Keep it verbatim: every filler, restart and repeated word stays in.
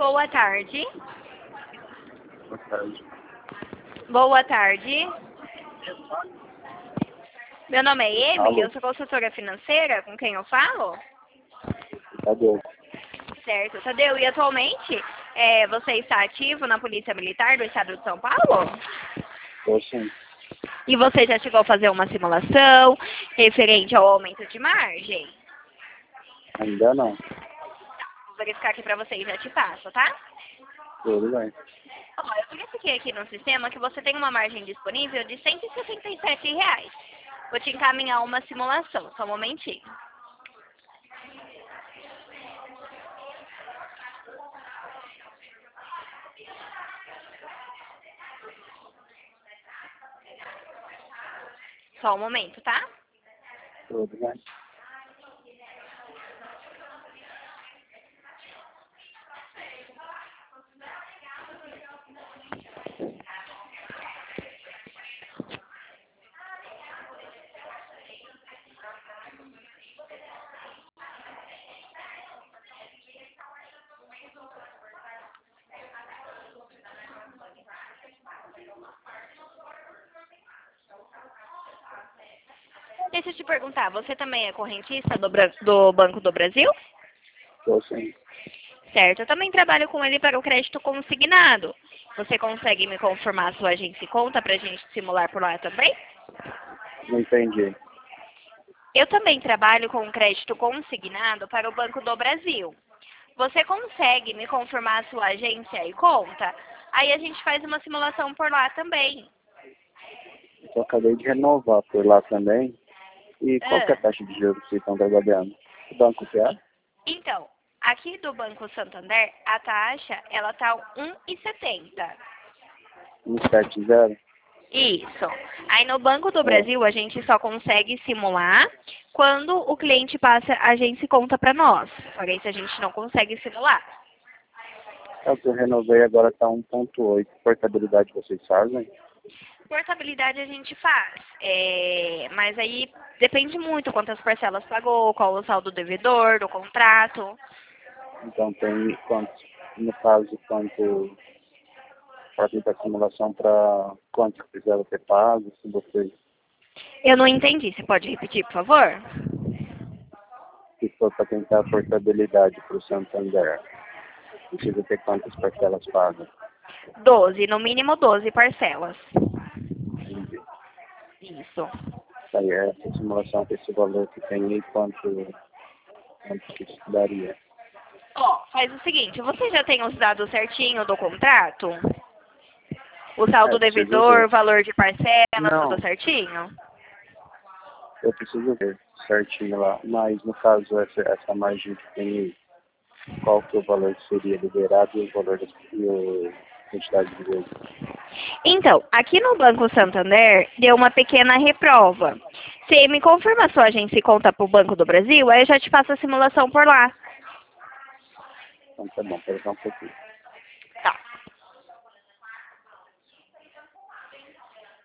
Boa tarde. Boa tarde. Boa tarde. Meu nome é Emily, Alô? eu sou consultora financeira, com quem eu falo? Tadeu. Certo, Tadeu. E atualmente é, você está ativo na Polícia Militar do Estado de São Paulo? Tô sim. E você já chegou a fazer uma simulação referente ao aumento de margem? Ainda não. Vou verificar aqui pra você e já te passo, tá? Tudo bem. Ó, eu verifiquei aqui no sistema que você tem uma margem disponível de cento e sessenta e sete reais. Vou te encaminhar uma simulação, só um momentinho. Só um momento, tá? Tudo bem. Deixa eu te perguntar, você também é correntista do, Bra- do Banco do Brasil? Tô sim. Certo, eu também trabalho com ele para o crédito consignado. Você consegue me confirmar a sua agência e conta para a gente simular por lá também? Não entendi. Eu também trabalho com crédito consignado para o Banco do Brasil. Você consegue me confirmar a sua agência e conta? Aí a gente faz uma simulação por lá também. Eu acabei de renovar por lá também. E qual que é a Ah, taxa de juros que vocês estão trabalhando? Que banco que é? então, aqui do Banco Santander, a taxa, ela tá um e setenta. cento e setenta e zero? Isso. Aí no Banco do É. Brasil, a gente só consegue simular quando o cliente passa a agência e conta para nós. Porém, se a gente não consegue simular. É o que eu renovei, agora tá um ponto oito. Portabilidade vocês fazem? Portabilidade a gente faz, é, mas aí depende muito quantas parcelas pagou, qual o saldo devedor do contrato. Então tem quanto, no caso, quanto para tentar simulação para quanto que quiser ter pago, se vocês, Eu não entendi, você pode repetir, por favor? se for para tentar a portabilidade para o Santander, precisa ter quantas parcelas pagas. Doze, no mínimo doze parcelas. Entendi. Isso. Aí essa simulação com esse valor que tem aí, quanto, quanto que isso daria? Ó, faz o seguinte, você já tem os dados certinho do contrato? O É, saldo eu preciso devedor, ver. valor de parcela, Não, tudo certinho? eu preciso ver certinho lá. Mas no caso, essa, essa margem que tem aí, qual que é o valor que seria liberado e o valor da e o- a quantidade de vezes? Então, aqui no Banco Santander, deu uma pequena reprova. Você me confirma a sua agência e conta para o Banco do Brasil, aí eu já te faço a simulação por lá. Então tá bom, pera só um pouquinho.